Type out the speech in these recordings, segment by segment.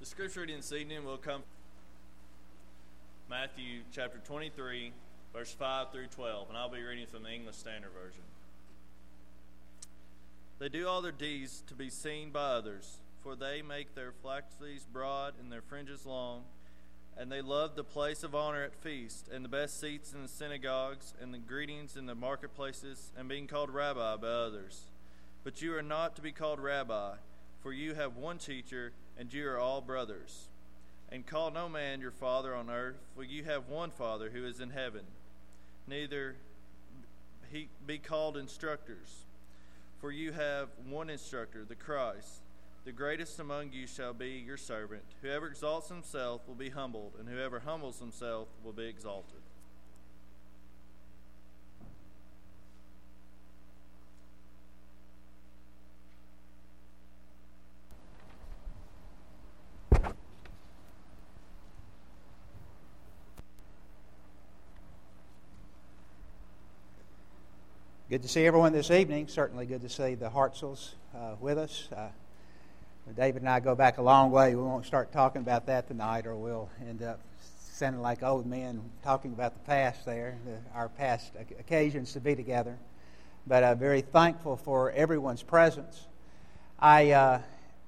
The scripture reading this evening will come from Matthew chapter 23, verse 5 through 12, and I'll be reading from the English Standard Version. They do all their deeds to be seen by others, for they make their phylacteries broad and their fringes long, and they love the place of honor at feasts, and the best seats in the synagogues, and the greetings in the marketplaces, and being called rabbi by others. But you are not to be called rabbi, for you have one teacher, and you are all brothers. And call no man your father on earth, for you have one Father who is in heaven. Neither he be called instructors, for you have one instructor, the Christ. The greatest among you shall be your servant. Whoever exalts himself will be humbled, and whoever humbles himself will be exalted. Good to see everyone this evening. Certainly good to see the Hartzels with us. David and I go back a long way. We won't start talking about that tonight, or we'll end up sounding like old men talking about the past there, our past occasions to be together. But I'm very thankful for everyone's presence. I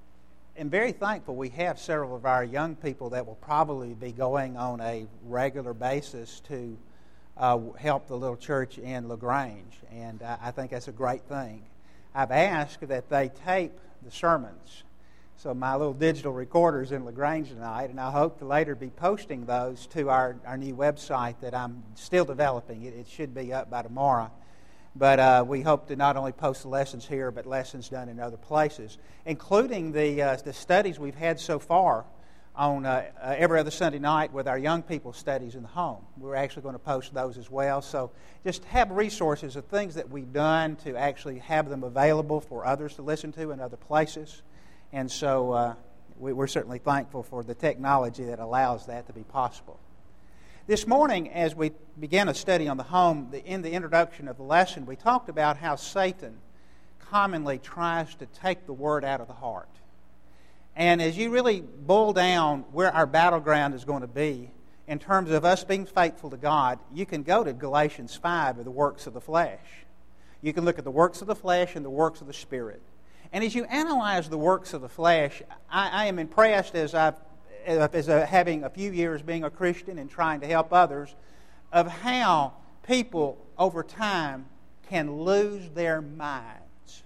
am very thankful we have several of our young people that will probably be going on a regular basis to help the little church in LaGrange, and I think that's a great thing. I've asked that they tape the sermons, so my little digital recorder's in LaGrange tonight, and I hope to later be posting those to our new website that I'm still developing. It should be up by tomorrow, but we hope to not only post the lessons here, but lessons done in other places, including the studies we've had so far on every other Sunday night with our young people studies in the home. We're actually going to post those as well. So just have resources of things that we've done to actually have them available for others to listen to in other places. And so we're certainly thankful for the technology that allows that to be possible. This morning, as we began a study on the home, in the introduction of the lesson, we talked about how Satan commonly tries to take the word out of the heart. And as you really boil down where our battleground is going to be in terms of us being faithful to God, you can go to Galatians 5 of the works of the flesh. You can look at the works of the flesh and the works of the Spirit. And as you analyze the works of the flesh, I am impressed as having a few years being a Christian and trying to help others, of how people over time can lose their minds.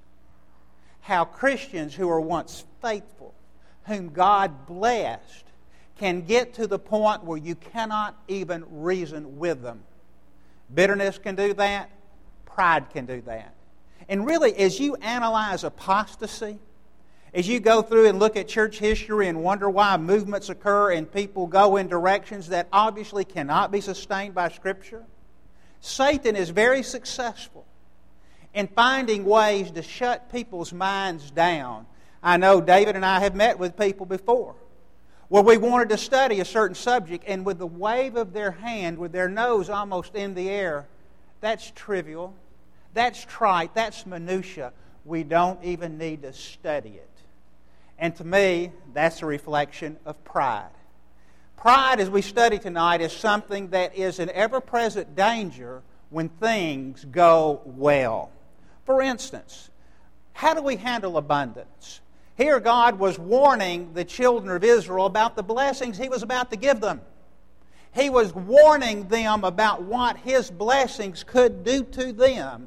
How Christians who were once faithful, whom God blessed, can get to the point where you cannot even reason with them. Bitterness can do that. Pride can do that. And really, as you analyze apostasy, as you go through and look at church history and wonder why movements occur and people go in directions that obviously cannot be sustained by Scripture, Satan is very successful in finding ways to shut people's minds down. I know David and I have met with people before where we wanted to study a certain subject, and with the wave of their hand, with their nose almost in the air, that's trivial, that's trite, that's minutia. We don't even need to study it. And to me, that's a reflection of pride. Pride, as we study tonight, is something that is an ever-present danger when things go well. For instance, how do we handle abundance? Here God was warning the children of Israel about the blessings He was about to give them. He was warning them about what His blessings could do to them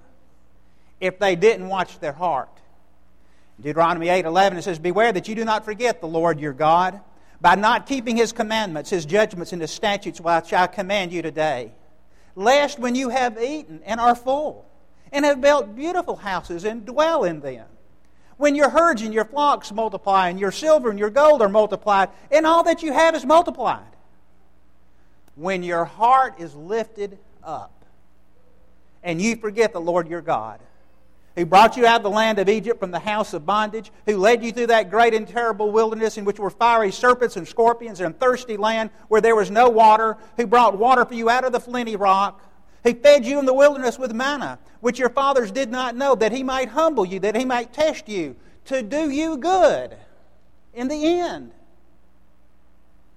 if they didn't watch their heart. In Deuteronomy 8:11 it says, "Beware that you do not forget the Lord your God, by not keeping His commandments, His judgments, and His statutes which I command you today. Lest when you have eaten and are full, and have built beautiful houses and dwell in them, when your herds and your flocks multiply, and your silver and your gold are multiplied, and all that you have is multiplied. When your heart is lifted up, and you forget the Lord your God, who brought you out of the land of Egypt from the house of bondage, who led you through that great and terrible wilderness in which were fiery serpents and scorpions and thirsty land where there was no water, who brought water for you out of the flinty rock, who fed you in the wilderness with manna, which your fathers did not know, that He might humble you, that He might test you, to do you good in the end.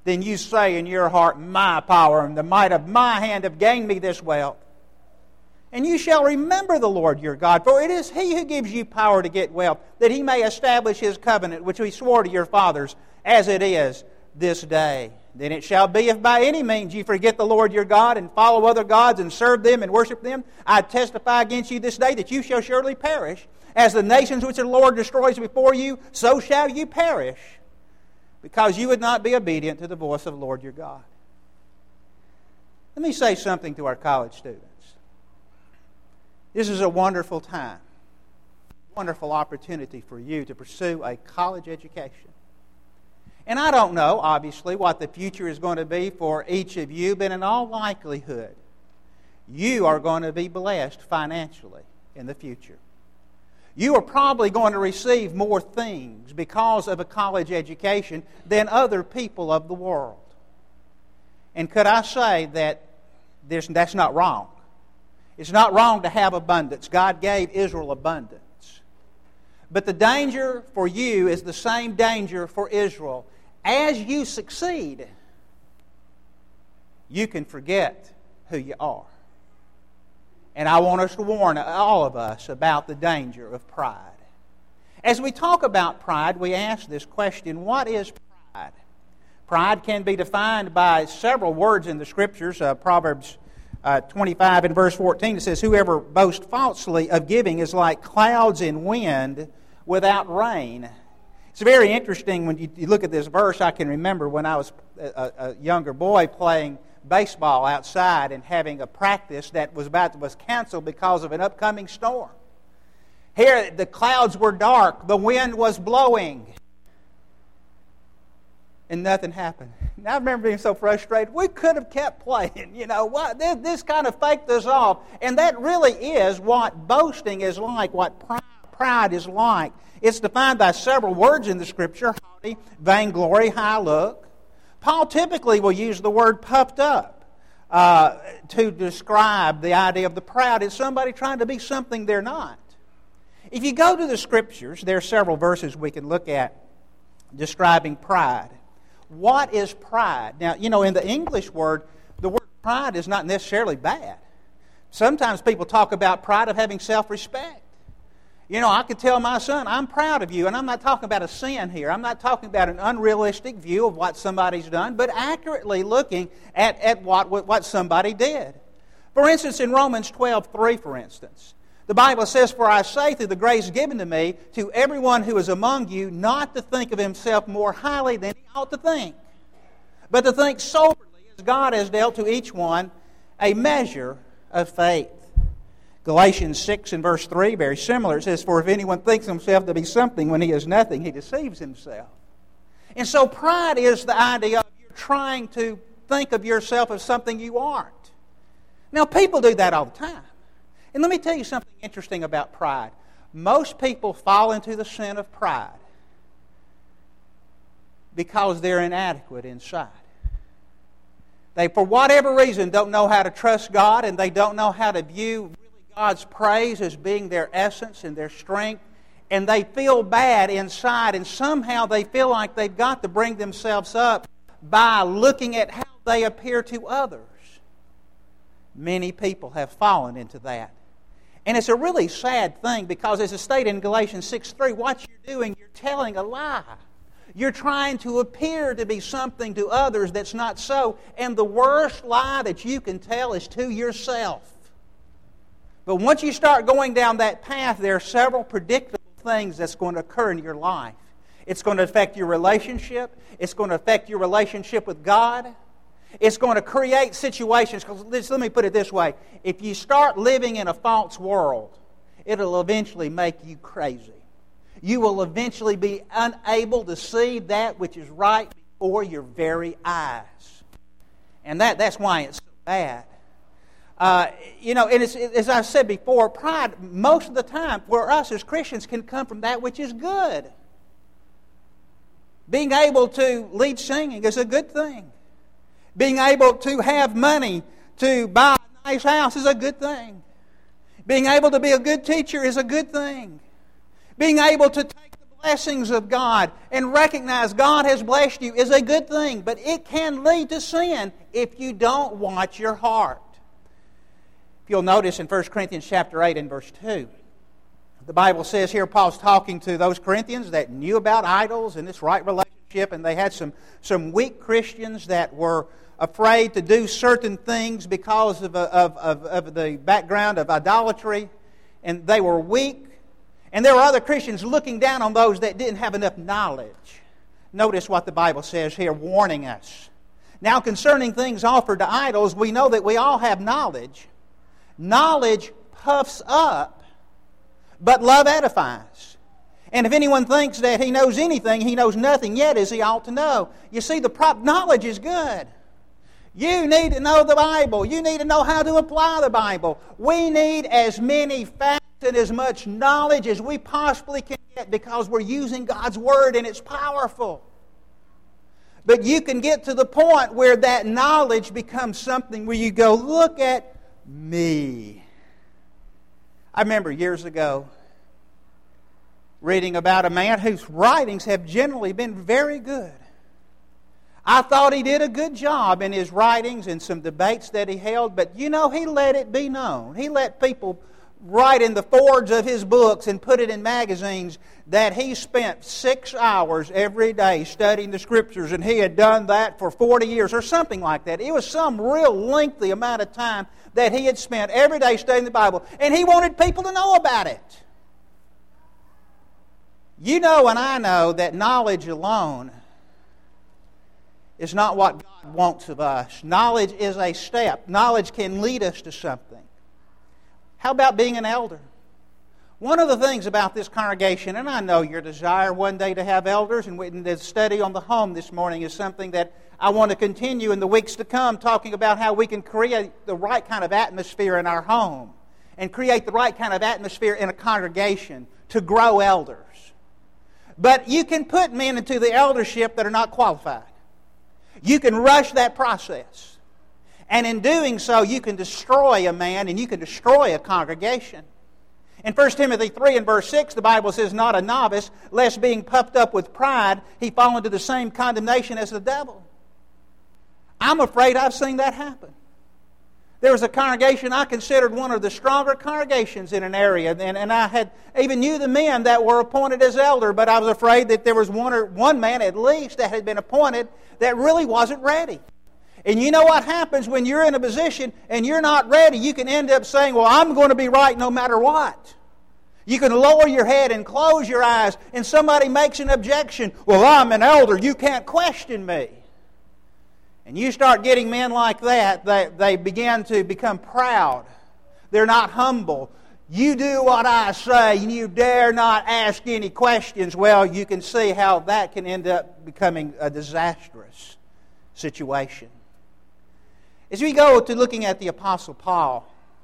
then you say in your heart, my power and the might of my hand have gained me this wealth. And you shall remember the Lord your God, for it is He who gives you power to get wealth, that He may establish His covenant, which He swore to your fathers, as it is this day. Then it shall be, if by any means you forget the Lord your God, and follow other gods, and serve them, and worship them, I testify against you this day that you shall surely perish. As the nations which the Lord destroys before you, so shall you perish, because you would not be obedient to the voice of the Lord your God. Let me say something to our college students. This is a wonderful time, wonderful opportunity for you to pursue a college education. And I don't know, obviously, what the future is going to be for each of you, but in all likelihood, you are going to be blessed financially in the future. You are probably going to receive more things because of a college education than other people of the world. And could I say that that's not wrong? It's not wrong to have abundance. God gave Israel abundance. But the danger for you is the same danger for Israel. As you succeed, you can forget who you are. And I want us to warn all of us about the danger of pride. As we talk about pride, we ask this question, what is pride? Pride can be defined by several words in the Scriptures. Proverbs 25 and verse 14, it says, whoever boasts falsely of giving is like clouds in wind without rain. It's very interesting when you look at this verse. I can remember when I was a younger boy playing baseball outside and having a practice that was canceled because of an upcoming storm. Here, the clouds were dark, the wind was blowing, and nothing happened. And I remember being so frustrated. We could have kept playing. You know, what? This kind of faked us off. And that really is what boasting is like, what pride is like. It's defined by several words in the Scripture: haughty, vainglory, high look. Paul typically will use the word puffed up to describe the idea of the proud. It's somebody trying to be something they're not. If you go to the Scriptures, there are several verses we can look at describing pride. What is pride? Now, you know, in the English word, the word pride is not necessarily bad. Sometimes people talk about pride of having self-respect. You know, I could tell my son, I'm proud of you, and I'm not talking about a sin here. I'm not talking about an unrealistic view of what somebody's done, but accurately looking at what somebody did. For instance, in Romans 12:3, for instance, the Bible says, for I say through the grace given to me, to everyone who is among you, not to think of himself more highly than he ought to think, but to think soberly as God has dealt to each one a measure of faith. Galatians 6 and verse 3, very similar. It says, for if anyone thinks himself to be something when he is nothing, he deceives himself. And so pride is the idea of you're trying to think of yourself as something you aren't. Now, people do that all the time. And let me tell you something interesting about pride. Most people fall into the sin of pride because they're inadequate inside. They, for whatever reason, don't know how to trust God, and they don't know how to view really God's praise as being their essence and their strength, and they feel bad inside, and somehow they feel like they've got to bring themselves up by looking at how they appear to others. Many people have fallen into that. And it's a really sad thing because, as it's stated in Galatians 6:3, what you're doing, you're telling a lie. You're trying to appear to be something to others that's not so. And the worst lie that you can tell is to yourself. But once you start going down that path, there are several predictable things that's going to occur in your life. It's going to affect your relationship. It's going to affect your relationship with God. It's going to create situations, because let me put it this way. If you start living in a false world, it'll eventually make you crazy. You will eventually be unable to see that which is right before your very eyes. And that's why it's so bad. And it's, as I said before, pride, most of the time, for us as Christians, can come from that which is good. Being able to lead singing is a good thing. Being able to have money to buy a nice house is a good thing. Being able to be a good teacher is a good thing. Being able to take the blessings of God and recognize God has blessed you is a good thing, but it can lead to sin if you don't watch your heart. If you'll notice in 1 Corinthians chapter 8 and verse 2, the Bible says here, Paul's talking to those Corinthians that knew about idols and this right relationship, and they had some weak Christians that were afraid to do certain things because of the background of idolatry, and they were weak. And there were other Christians looking down on those that didn't have enough knowledge. Notice what the Bible says here, warning us. Now, concerning things offered to idols, we know that we all have knowledge. Knowledge puffs up, but love edifies. And if anyone thinks that he knows anything, he knows nothing yet as he ought to know. You see, knowledge is good. You need to know the Bible. You need to know how to apply the Bible. We need as many facts and as much knowledge as we possibly can get because we're using God's Word and it's powerful. But you can get to the point where that knowledge becomes something where you go, look at me. I remember years ago reading about a man whose writings have generally been very good. I thought he did a good job in his writings and some debates that he held, but he let it be known. He let people write in the forwards of his books and put it in magazines that he spent 6 hours every day studying the Scriptures, and he had done that for 40 years or something like that. It was some real lengthy amount of time that he had spent every day studying the Bible, and he wanted people to know about it. You know and I know that knowledge alone is not what God wants of us. Knowledge is a step. Knowledge can lead us to something. How about being an elder? One of the things about this congregation, and I know your desire one day to have elders, and the study on the home this morning is something that I want to continue in the weeks to come, talking about how we can create the right kind of atmosphere in our home and create the right kind of atmosphere in a congregation to grow elders. But you can put men into the eldership that are not qualified. You can rush that process. And in doing so, you can destroy a man and you can destroy a congregation. In 1 Timothy 3 and verse 6, the Bible says, not a novice, lest being puffed up with pride, he fall into the same condemnation as the devil. I'm afraid I've seen that happen. There was a congregation I considered one of the stronger congregations in an area, and I had even knew the men that were appointed as elder, but I was afraid that there was one man at least that had been appointed that really wasn't ready. And you know what happens when you're in a position and you're not ready? You can end up saying, well, I'm going to be right no matter what. You can lower your head and close your eyes, and somebody makes an objection. Well, I'm an elder. You can't question me. And you start getting men like that, they begin to become proud. They're not humble. You do what I say, and you dare not ask any questions. Well, you can see how that can end up becoming a disastrous situation. As we go to looking at the Apostle Paul,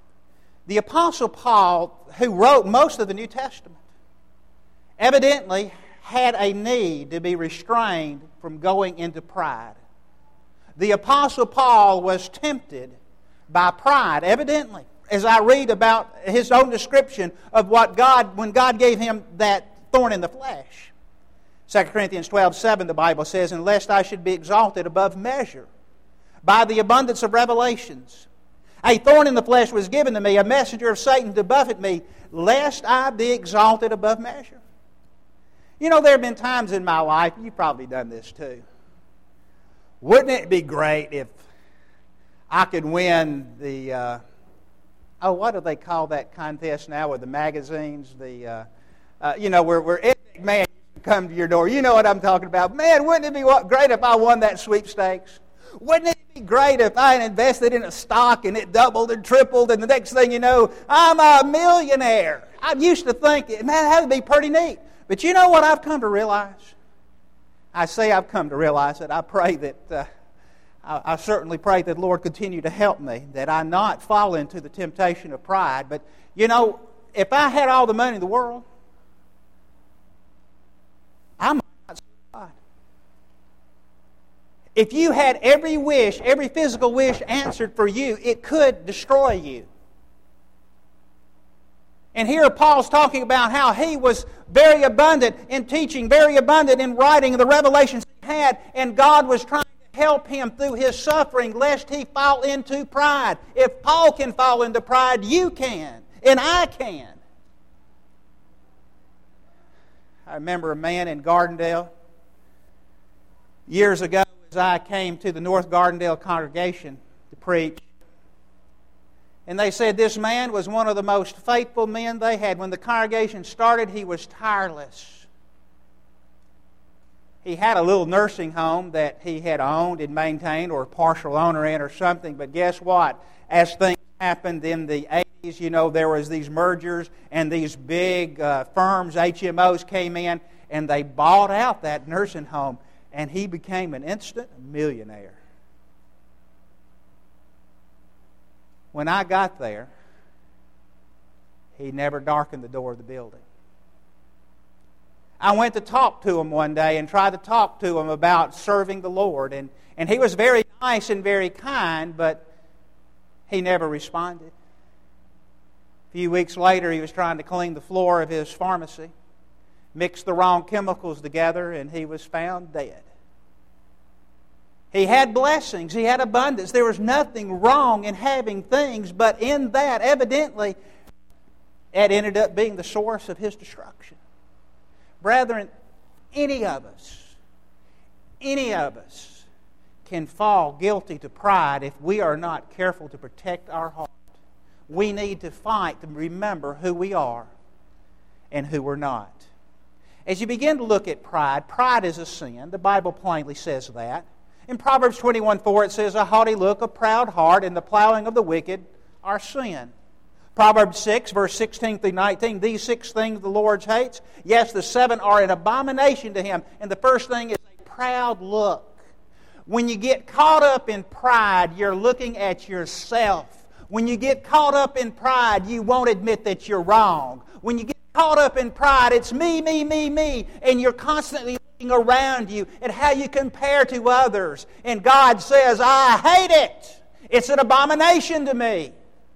who wrote most of the New Testament, evidently had a need to be restrained from going into pride. The Apostle Paul was tempted by pride, evidently, as I read about his own description of when God gave him that thorn in the flesh. 2 Corinthians 12:7, the Bible says, and lest I should be exalted above measure by the abundance of revelations. A thorn in the flesh was given to me, a messenger of Satan to buffet me, lest I be exalted above measure. You know, there have been times in my life, you've probably done this too. Wouldn't it be great if I could win the, what do they call that contest now with the magazines? Where Ethnic Man come to your door. You know what I'm talking about. Man, wouldn't it be great if I won that sweepstakes? Wouldn't it be great if I had invested in a stock and it doubled and tripled, and the next thing you know, I'm a millionaire? I used to think, man, that would be pretty neat. But you know what I've come to realize? I say I've come to realize that I pray that, I certainly pray that the Lord continue to help me, that I not fall into the temptation of pride. But, you know, if I had all the money in the world, I might not serve God. If you had every wish, every physical wish answered for you, it could destroy you. And here Paul's talking about how he was very abundant in teaching, very abundant in writing, the revelations he had, and God was trying to help him through his suffering lest he fall into pride. If Paul can fall into pride, you can, and I can. I remember a man in Gardendale years ago as I came to the North Gardendale congregation to preach. And they said this man was one of the most faithful men they had. When the congregation started, he was tireless. He had a little nursing home that he had owned and maintained, or a partial owner in or something. But guess what? As things happened in the 80s, you know, there was these mergers and these big firms, HMOs came in, and they bought out that nursing home, and he became an instant millionaire. When I got there, he never darkened the door of the building. I went to talk to him one day and tried to talk to him about serving the Lord. And he was very nice and very kind, but he never responded. A few weeks later, he was trying to clean the floor of his pharmacy, mixed the wrong chemicals together, and he was found dead. He had blessings. He had abundance. There was nothing wrong in having things, but in that, evidently, it ended up being the source of his destruction. Brethren, any of us can fall guilty to pride if we are not careful to protect our heart. We need to fight to remember who we are and who we're not. As you begin to look at pride, pride is a sin. The Bible plainly says that. In Proverbs 21:4 it says, a haughty look, a proud heart, and the plowing of the wicked are sin. Proverbs 6, verse 16 through 19, these 6 things the Lord hates. Yes, the 7 are an abomination to Him. And the first thing is a proud look. When you get caught up in pride, you're looking at yourself. When you get caught up in pride, you won't admit that you're wrong. When you get caught up in pride, it's me, and you're constantly looking around you at how you compare to others. And God says, I hate it. It's an abomination to me.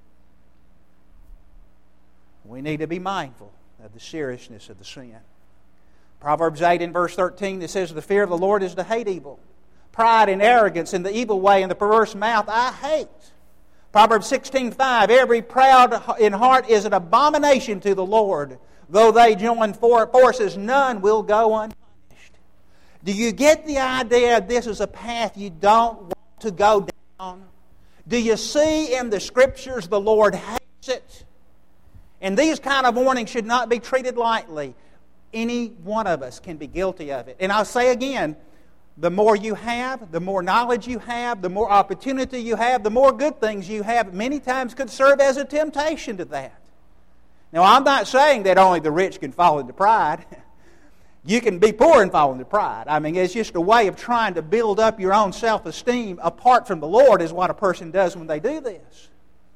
We need to be mindful of the seriousness of the sin. Proverbs 8 and verse 13, it says, the fear of the Lord is to hate evil. Pride and arrogance and the evil way and the perverse mouth I hate. Proverbs 16:5, every proud in heart is an abomination to the Lord. Though they join forces, none will go unpunished. Do you get the idea this is a path you don't want to go down? Do you see in the Scriptures the Lord hates it? And these kind of warnings should not be treated lightly. Any one of us can be guilty of it. And I'll say again, the more you have, the more knowledge you have, the more opportunity you have, the more good things you have, many times could serve as a temptation to that. Now, I'm not saying that only the rich can fall into pride. You can be poor and fall into pride. I mean, it's just a way of trying to build up your own self-esteem apart from the Lord is what a person does when they do this.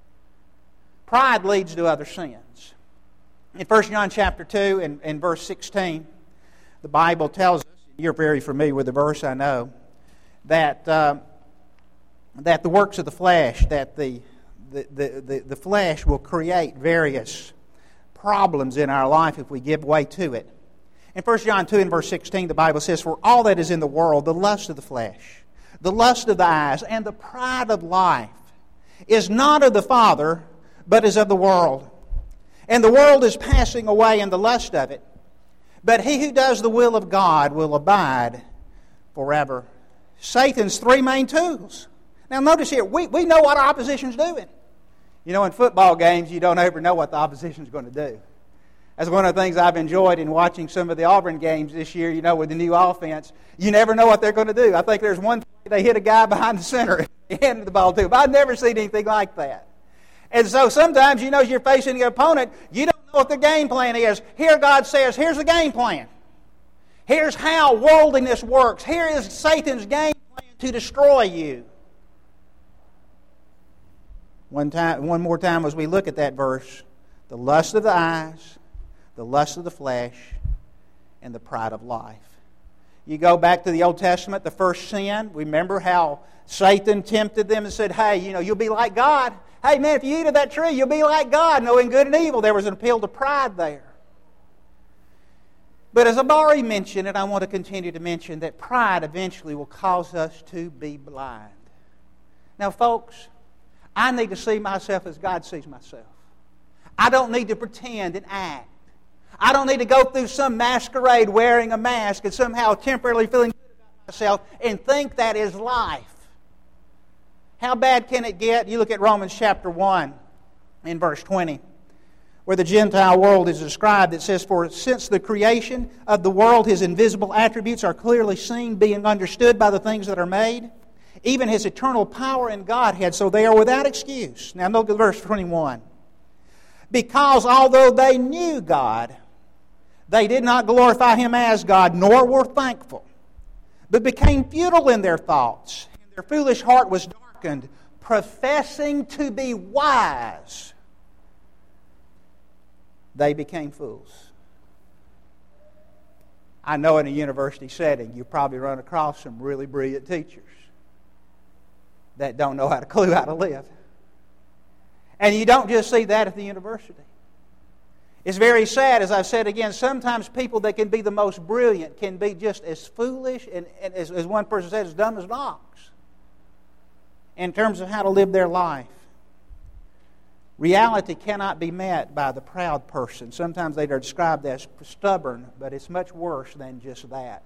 Pride leads to other sins. In 1 John chapter 2 and verse 16, the Bible tells us, you're very familiar with the verse, I know, that the works of the flesh, that the flesh will create various problems in our life if we give way to it. In 1 John 2 and verse 16, the Bible says, for all that is in the world, the lust of the flesh, the lust of the eyes, and the pride of life, is not of the Father, but is of the world. And the world is passing away in the lust of it. But he who does the will of God will abide forever. Satan's 3 main tools. Now notice here, we know what our opposition's doing. You know, in football games, you don't ever know what the opposition's going to do. That's one of the things I've enjoyed in watching some of the Auburn games this year, you know, with the new offense. You never know what they're going to do. I think there's one play they hit a guy behind the center and they handed the ball to him. I've never seen anything like that. And so sometimes, you know, as you're facing the opponent, you don't know what the game plan is. Here God says, here's the game plan. Here's how worldliness works. Here is Satan's game plan to destroy you. One more time as we look at that verse, the lust of the eyes, the lust of the flesh, and the pride of life. You go back to the Old Testament, the first sin, remember how Satan tempted them and said, hey, you know, you'll be like God. Hey, man, if you eat of that tree, you'll be like God, knowing good and evil. There was an appeal to pride there. But as I've already mentioned, and I want to continue to mention, that pride eventually will cause us to be blind. Now, folks, I need to see myself as God sees myself. I don't need to pretend and act. I don't need to go through some masquerade wearing a mask and somehow temporarily feeling good about myself and think that is life. How bad can it get? You look at Romans chapter 1 in verse 20, where the Gentile world is described. It says, "For since the creation of the world, His invisible attributes are clearly seen, being understood by the things that are made, even His eternal power and Godhead, so they are without excuse." Now look at verse 21. "Because although they knew God, they did not glorify Him as God, nor were thankful, but became futile in their thoughts, and their foolish heart was darkened, professing to be wise, they became fools." I know in a university setting you probably run across some really brilliant teachers that don't know how to live. And you don't just see that at the university. It's very sad, as I've said again, sometimes people that can be the most brilliant can be just as foolish and as one person said, as dumb as dogs in terms of how to live their life. Reality cannot be met by the proud person. Sometimes they are described as stubborn, but it's much worse than just that.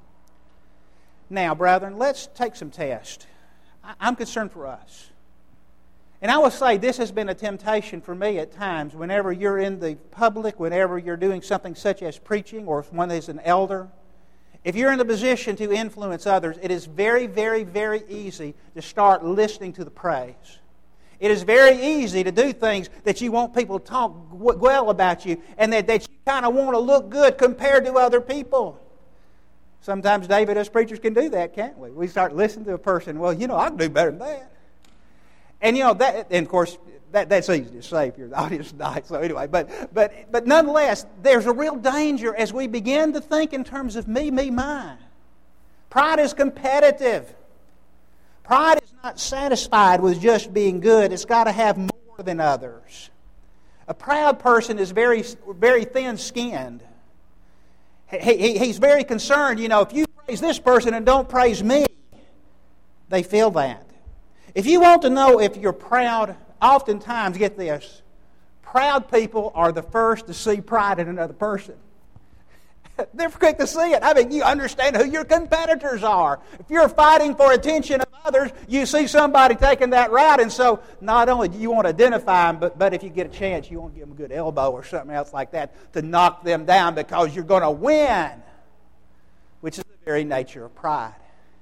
Now, brethren, let's take some tests. I'm concerned for us. And I will say this has been a temptation for me at times whenever you're in the public, whenever you're doing something such as preaching or if one is an elder. If you're in a position to influence others, it is very, very, very easy to start listening to the praise. It is very easy to do things that you want people to talk well about you and that you kind of want to look good compared to other people. Sometimes, David, us preachers can do that, can't we? We start listening to a person, well, I can do better than that. And that, and of course, that's easy to say if you're the audience tonight. So anyway, but nonetheless, there's a real danger as we begin to think in terms of me, mine. Pride is competitive. Pride is not satisfied with just being good. It's got to have more than others. A proud person is very, very thin-skinned. He's very concerned. If you praise this person and don't praise me, they feel that. If you want to know if you're proud, oftentimes, get this, proud people are the first to see pride in another person. They're quick to see it. I mean, you understand who your competitors are. If you're fighting for attention of others, you see somebody taking that route, and so not only do you want to identify them, but if you get a chance, you want to give them a good elbow or something else like that to knock them down because you're going to win, which is the very nature of pride.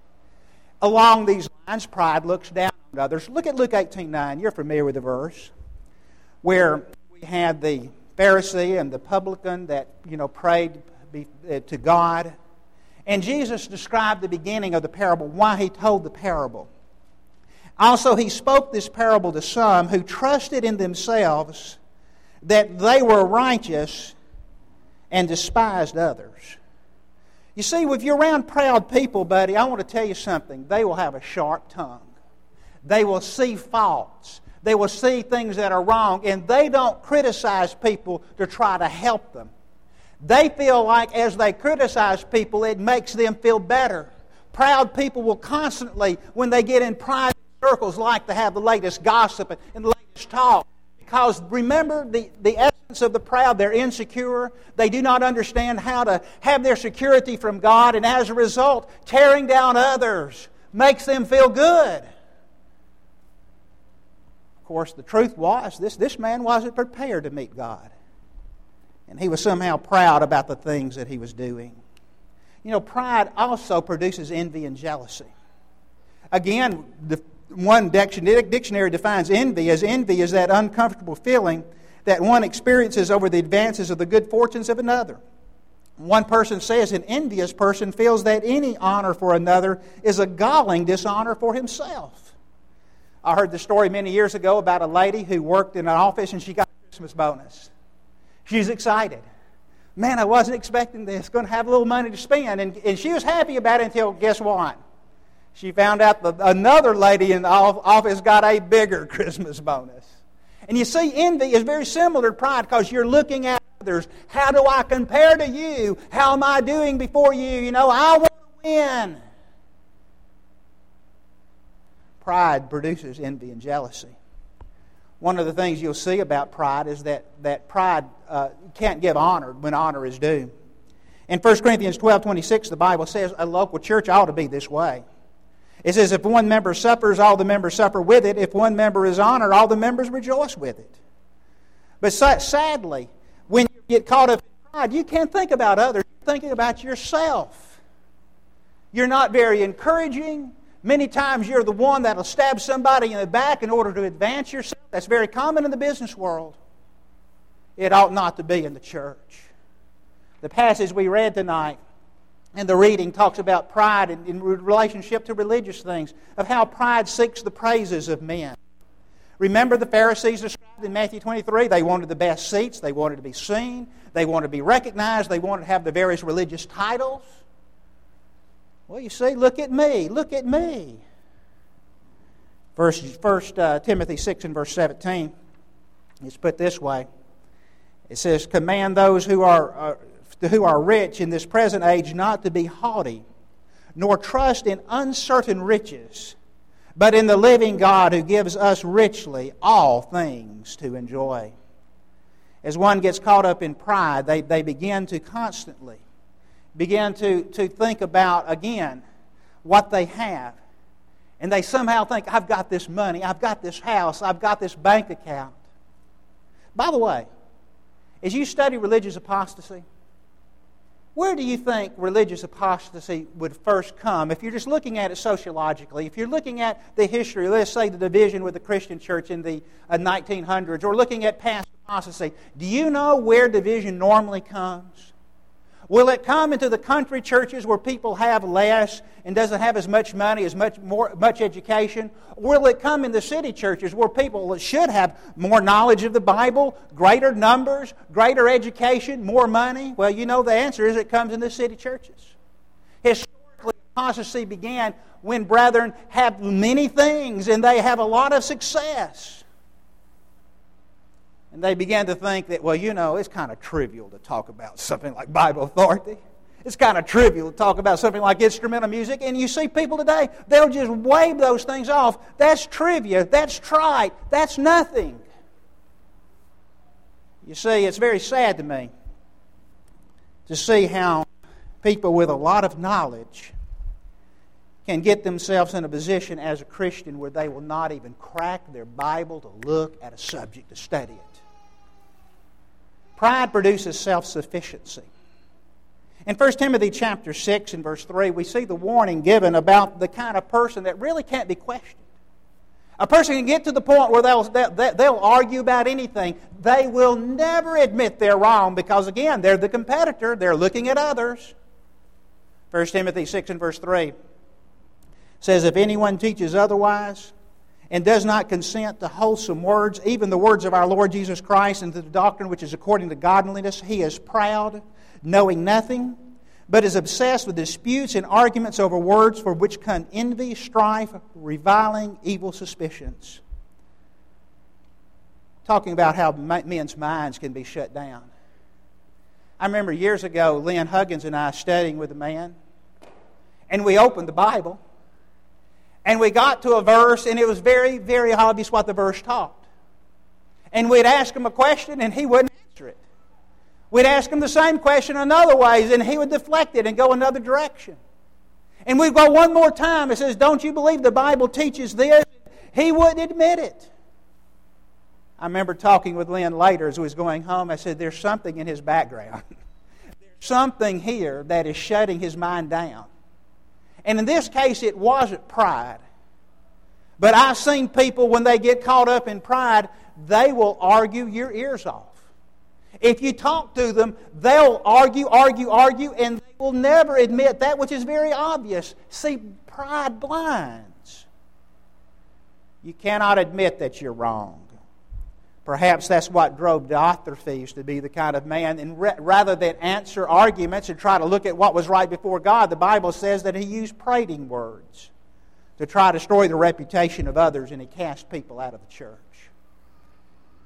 Along these lines, pride looks down on others. Look at Luke 18:9. You're familiar with the verse where we had the Pharisee and the publican that prayed to God. And Jesus described the beginning of the parable, why He told the parable. Also, He spoke this parable to some who trusted in themselves that they were righteous and despised others. You see, if you're around proud people, buddy, I want to tell you something. They will have a sharp tongue. They will see faults. They will see things that are wrong, and they don't criticize people to try to help them. They feel like as they criticize people, it makes them feel better. Proud people will constantly, when they get in private circles, like to have the latest gossip and the latest talk. Because remember, the essence of the proud, they're insecure. They do not understand how to have their security from God, and as a result, tearing down others makes them feel good. Of course, the truth was, this man wasn't prepared to meet God. And he was somehow proud about the things that he was doing. Pride also produces envy and jealousy. Again, one dictionary defines envy as that uncomfortable feeling that one experiences over the advances of the good fortunes of another. One person says an envious person feels that any honor for another is a galling dishonor for himself. I heard the story many years ago about a lady who worked in an office and she got a Christmas bonus. She's excited. Man, I wasn't expecting this. Going to have a little money to spend. And she was happy about it until, guess what? She found out that another lady in the office got a bigger Christmas bonus. And you see, envy is very similar to pride because you're looking at others. How do I compare to you? How am I doing before you? You know, I want to win. Pride produces envy and jealousy. One of the things you'll see about pride is that pride can't give honor when honor is due. In 1 Corinthians 12:26, the Bible says a local church ought to be this way. It says, if one member suffers, all the members suffer with it. If one member is honored, all the members rejoice with it. But sadly, when you get caught up in pride, you can't think about others. You're thinking about yourself. You're not very encouraging. Many times you're the one that will stab somebody in the back in order to advance yourself. That's very common in the business world. It ought not to be in the church. The passage we read tonight and the reading talks about pride in relationship to religious things, of how pride seeks the praises of men. Remember the Pharisees described in Matthew 23? They wanted the best seats. They wanted to be seen. They wanted to be recognized. They wanted to have the various religious titles. Well, you see, look at me. Look at me. 1 Timothy 6 and verse 17. It's put this way. It says, command those who are rich in this present age not to be haughty, nor trust in uncertain riches, but in the living God who gives us richly all things to enjoy. As one gets caught up in pride, they begin to constantly think about, again, what they have. And they somehow think, I've got this money, I've got this house, I've got this bank account. By the way, as you study religious apostasy, where do you think religious apostasy would first come? If you're just looking at it sociologically, if you're looking at the history, let's say the division with the Christian church in the 1900s, or looking at past apostasy, do you know where division normally comes? Will it come into the country churches where people have less and doesn't have as much money, as much education? Or will it come in the city churches where people should have more knowledge of the Bible, greater numbers, greater education, more money? Well, you know the answer is it comes in the city churches. Historically, apostasy began when brethren have many things and they have a lot of success. And they began to think that, well, you know, it's kind of trivial to talk about something like Bible authority. It's kind of trivial to talk about something like instrumental music. And you see people today, they'll just wave those things off. That's trivia. That's trite. That's nothing. You see, it's very sad to me to see how people with a lot of knowledge can get themselves in a position as a Christian where they will not even crack their Bible to look at a subject, to study it. Pride produces self-sufficiency. In 1 Timothy chapter 6 and verse 3, we see the warning given about the kind of person that really can't be questioned. A person can get to the point where they'll argue about anything. They will never admit they're wrong because, again, they're the competitor. They're looking at others. 1 Timothy 6 and verse 3 says, if anyone teaches otherwise and does not consent to wholesome words, even the words of our Lord Jesus Christ, and to the doctrine which is according to godliness, he is proud, knowing nothing, but is obsessed with disputes and arguments over words, for which come envy, strife, reviling, evil suspicions. Talking about how men's minds can be shut down. I remember years ago, Lynn Huggins and I studying with a man, and we opened the Bible, and we got to a verse, and it was very, very obvious what the verse taught. And we'd ask him a question, and he wouldn't answer it. We'd ask him the same question in other ways, and he would deflect it and go another direction. And we'd go one more time. It says, don't you believe the Bible teaches this? He wouldn't admit it. I remember talking with Lynn later as we was going home. I said, there's something in his background. There's something here that is shutting his mind down. And in this case, it wasn't pride. But I've seen people, when they get caught up in pride, they will argue your ears off. If you talk to them, they'll argue, and they will never admit that which is very obvious. See, pride blinds. You cannot admit that you're wrong. Perhaps that's what drove Diotrephes to be the kind of man, and rather than answer arguments and try to look at what was right before God, the Bible says that he used prating words to try to destroy the reputation of others, and he cast people out of the church.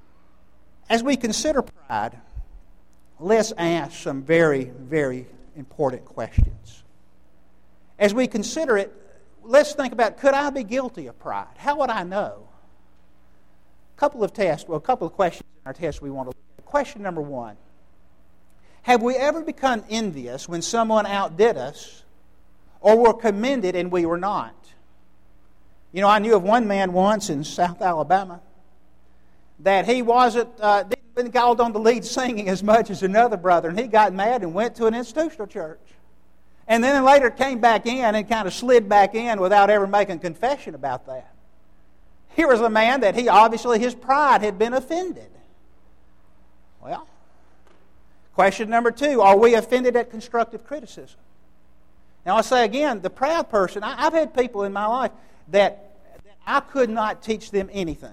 As we consider pride, let's ask some very, very important questions. As we consider it, let's think about, could I be guilty of pride? How would I know? A couple of questions in our test we want to look at. Question number one, have we ever become envious when someone outdid us or were commended and we were not? You know, I knew of one man once in South Alabama that he didn't called on the lead singing as much as another brother, and he got mad and went to an institutional church. And then later came back in and kind of slid back in without ever making confession about that. Here was a man that his pride had been offended. Well, question number two, are we offended at constructive criticism? Now I say again, the proud person, I've had people in my life that I could not teach them anything.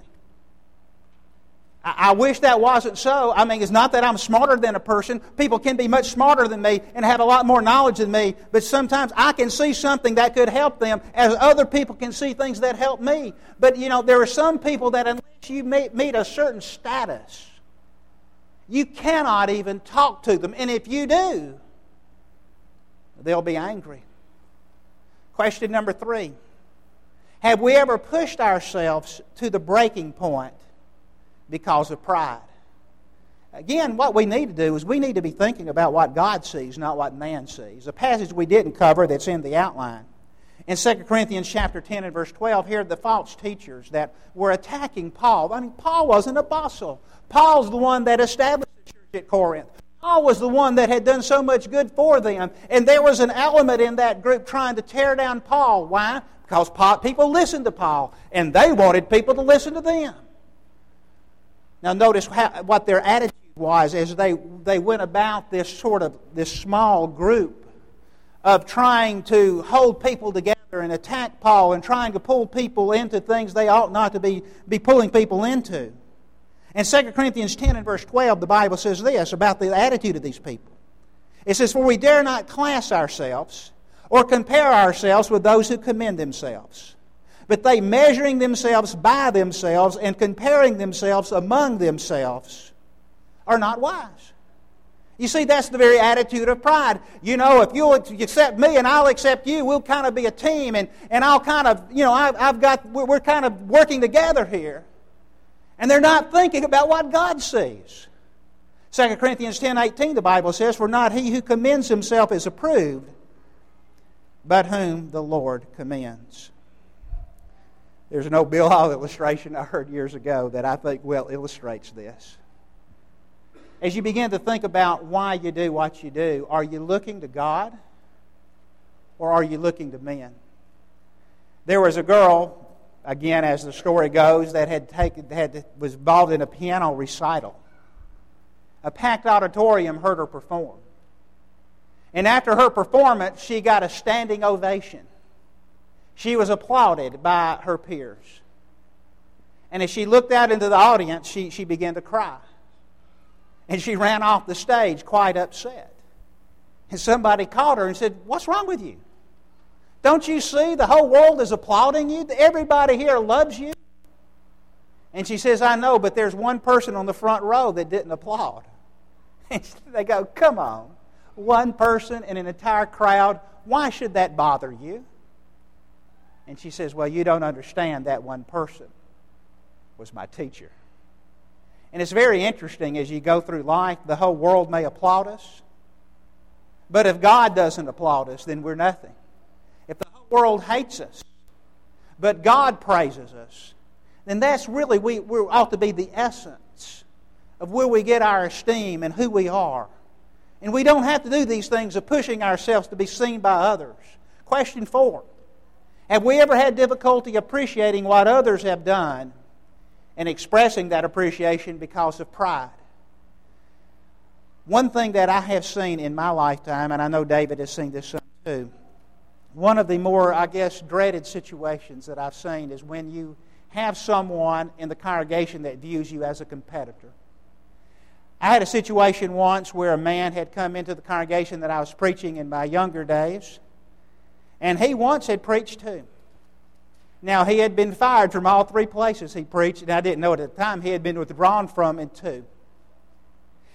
I wish that wasn't so. I mean, it's not that I'm smarter than a person. People can be much smarter than me and have a lot more knowledge than me, but sometimes I can see something that could help them as other people can see things that help me. But, you know, there are some people that unless you meet a certain status, you cannot even talk to them. And if you do, they'll be angry. Question number three, have we ever pushed ourselves to the breaking point because of pride? Again, what we need to do is we need to be thinking about what God sees, not what man sees. A passage we didn't cover that's in the outline. In 2 Corinthians chapter 10 and verse 12, here are the false teachers that were attacking Paul. I mean, Paul was an apostle. Paul's the one that established the church at Corinth. Paul was the one that had done so much good for them. And there was an element in that group trying to tear down Paul. Why? Because people listened to Paul, and they wanted people to listen to them. Now notice what their attitude was as they went about this small group of trying to hold people together and attack Paul and trying to pull people into things they ought not to be pulling people into. In 2 Corinthians 10 and verse 12, the Bible says this about the attitude of these people. It says, "For we dare not class ourselves or compare ourselves with those who commend themselves. But they, measuring themselves by themselves and comparing themselves among themselves, are not wise." You see, that's the very attitude of pride. You know, if you'll accept me and I'll accept you, we'll kind of be a team, and I'll kind of, you know, we're kind of working together here. And they're not thinking about what God sees. 2 Corinthians 10:18, the Bible says, "For not he who commends himself is approved, but whom the Lord commends." There's an old Bill Hall illustration I heard years ago that I think well illustrates this. As you begin to think about why you do what you do, are you looking to God or are you looking to men? There was a girl, again as the story goes, that was involved in a piano recital. A packed auditorium heard her perform. And after her performance, she got a standing ovation. She was applauded by her peers. And as she looked out into the audience, she began to cry. And she ran off the stage quite upset. And somebody called her and said, "What's wrong with you? Don't you see the whole world is applauding you? Everybody here loves you." And she says, "I know, but there's one person on the front row that didn't applaud." And they go, "Come on, one person in an entire crowd, why should that bother you?" And she says, "Well, you don't understand, that one person was my teacher." And it's very interesting as you go through life, the whole world may applaud us, but if God doesn't applaud us, then we're nothing. If the whole world hates us, but God praises us, then that's really, we ought to be the essence of where we get our esteem and who we are. And we don't have to do these things of pushing ourselves to be seen by others. Question 4. Have we ever had difficulty appreciating what others have done and expressing that appreciation because of pride? One thing that I have seen in my lifetime, and I know David has seen this some too, one of the more, I guess, dreaded situations that I've seen is when you have someone in the congregation that views you as a competitor. I had a situation once where a man had come into the congregation that I was preaching in my younger days, and he once had preached too. Now, he had been fired from all 3 places he preached, and I didn't know it at the time. He had been withdrawn from in 2.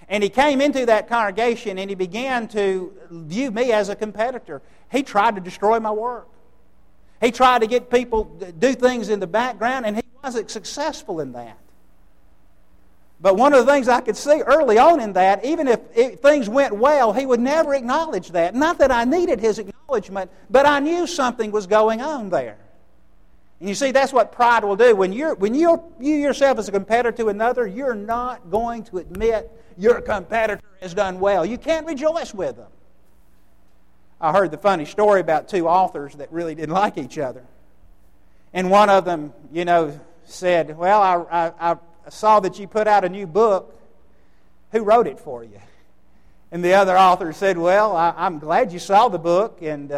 And he came into that congregation and he began to view me as a competitor. He tried to destroy my work. He tried to get people to do things in the background, and he wasn't successful in that. But one of the things I could see early on in that, even if things went well, he would never acknowledge that. Not that I needed his acknowledgement, but I knew something was going on there. And you see, that's what pride will do. When you yourself as a competitor to another, you're not going to admit your competitor has done well. You can't rejoice with them. I heard the funny story about two authors that really didn't like each other. And one of them, said, well, I saw that you put out a new book. Who wrote it for you? And the other author said, well, I'm glad you saw the book, and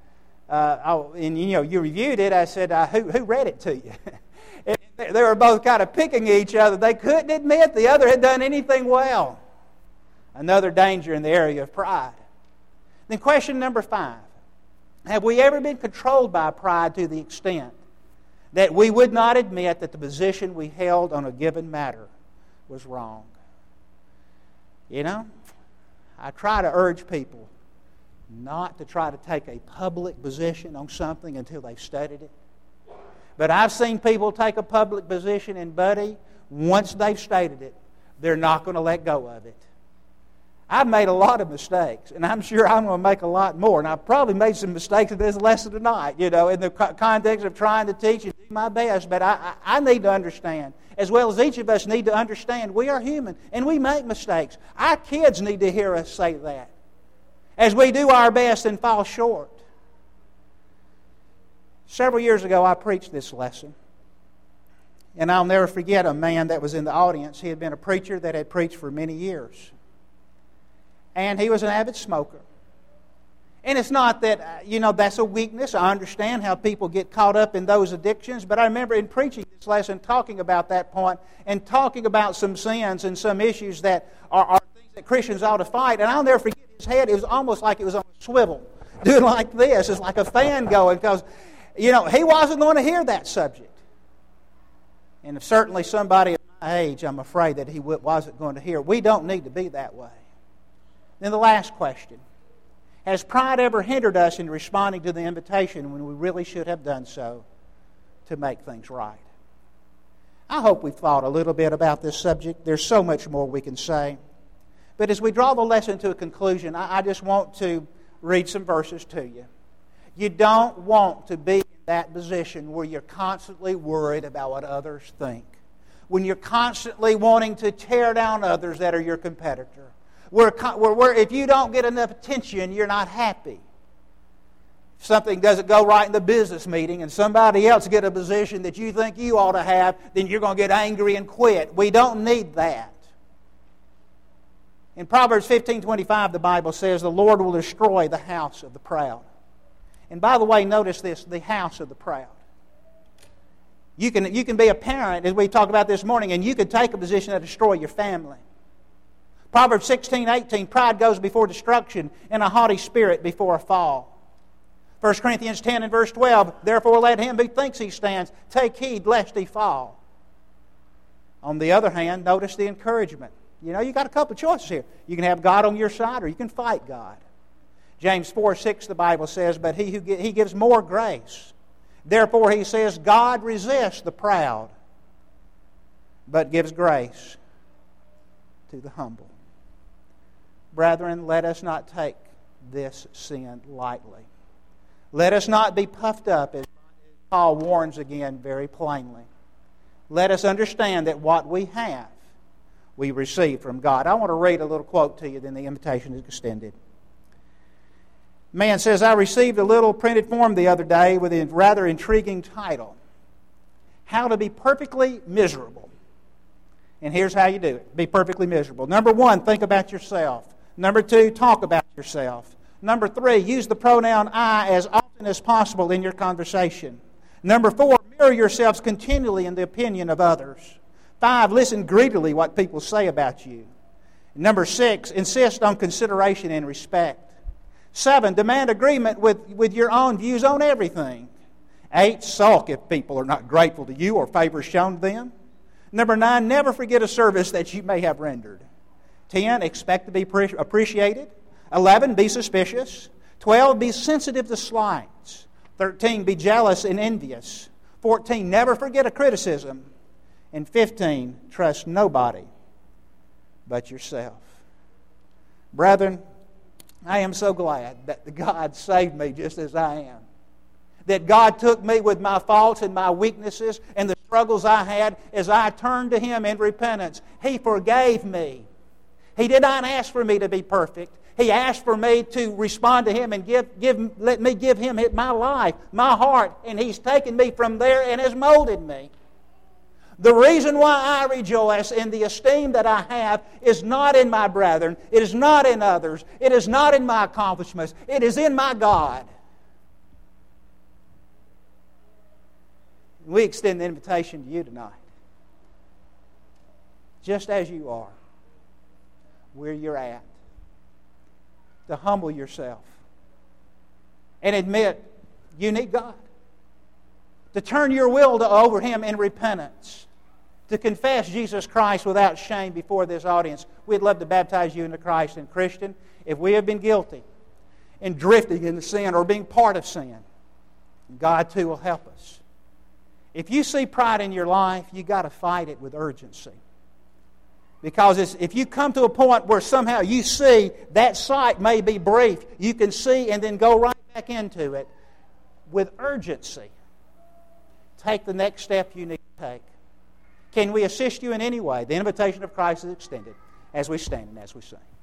you reviewed it. I said, who read it to you? And they were both kind of picking each other. They couldn't admit the other had done anything well. Another danger in the area of pride. Then question number 5. Have we ever been controlled by pride to the extent that we would not admit that the position we held on a given matter was wrong? I try to urge people not to try to take a public position on something until they've studied it. But I've seen people take a public position, and buddy, once they've stated it, they're not going to let go of it. I've made a lot of mistakes, and I'm sure I'm going to make a lot more. And I've probably made some mistakes in this lesson tonight, in the context of trying to teach and do my best. But I need to understand, as well as each of us need to understand, we are human, and we make mistakes. Our kids need to hear us say that as we do our best and fall short. Several years ago, I preached this lesson. And I'll never forget a man that was in the audience. He had been a preacher that had preached for many years. And he was an avid smoker. And it's not that, that's a weakness. I understand how people get caught up in those addictions. But I remember in preaching this lesson talking about that point and talking about some sins and some issues that are things that Christians ought to fight. And I'll never forget his head. It was almost like it was on a swivel, doing like this. It's like a fan going because, he wasn't going to hear that subject. And if certainly somebody at my age, I'm afraid that he wasn't going to hear. We don't need to be that way. Then the last question. Has pride ever hindered us in responding to the invitation when we really should have done so to make things right? I hope we've thought a little bit about this subject. There's so much more we can say. But as we draw the lesson to a conclusion, I just want to read some verses to you. You don't want to be in that position where you're constantly worried about what others think. When you're constantly wanting to tear down others that are your competitor. Where if you don't get enough attention, you're not happy. If something doesn't go right in the business meeting and somebody else get a position that you think you ought to have, then you're going to get angry and quit. We don't need that. In Proverbs 15:25, the Bible says, the Lord will destroy the house of the proud. And by the way, notice this, the house of the proud. You can be a parent, as we talked about this morning, and you can take a position that destroy your family. Proverbs 16:18, pride goes before destruction, and a haughty spirit before a fall. 1 Corinthians 10 and verse 12, therefore let him who thinks he stands take heed lest he fall. On the other hand, notice the encouragement. You got a couple of choices here. You can have God on your side, or you can fight God. James 4:6, the Bible says, but he gives more grace. Therefore he says, God resists the proud, but gives grace to the humble. Brethren, let us not take this sin lightly. Let us not be puffed up, as Paul warns again very plainly. Let us understand that what we have, we receive from God. I want to read a little quote to you, then the invitation is extended. Man says, I received a little printed form the other day with a rather intriguing title, How to be Perfectly Miserable. And here's how you do it. Be perfectly miserable. Number 1, think about yourself. Number 2, talk about yourself. Number 3, use the pronoun I as often as possible in your conversation. Number 4, mirror yourselves continually in the opinion of others. 5, listen greedily what people say about you. Number 6, insist on consideration and respect. 7, demand agreement with your own views on everything. 8, sulk if people are not grateful to you or favor shown to them. Number 9, never forget a service that you may have rendered. 10, expect to be appreciated. 11, be suspicious. 12, be sensitive to slights. 13, be jealous and envious. 14, never forget a criticism. And 15, trust nobody but yourself. Brethren, I am so glad that God saved me just as I am. That God took me with my faults and my weaknesses and the struggles I had as I turned to Him in repentance. He forgave me. He did not ask for me to be perfect. He asked for me to respond to Him and let me give Him my life, my heart, and He's taken me from there and has molded me. The reason why I rejoice in the esteem that I have is not in my brethren, it is not in others, it is not in my accomplishments, it is in my God. We extend the invitation to you tonight. Just as you are, where you're at, to humble yourself and admit you need God. To turn your will over Him in repentance. To confess Jesus Christ without shame before this audience. We'd love to baptize you into Christ. And Christian, if we have been guilty in drifting into sin or being part of sin, God too will help us. If you see pride in your life, you've got to fight it with urgency. Because if you come to a point where somehow you see that sight may be brief, you can see and then go right back into it with urgency. Take the next step you need to take. Can we assist you in any way? The invitation of Christ is extended as we stand and as we sing.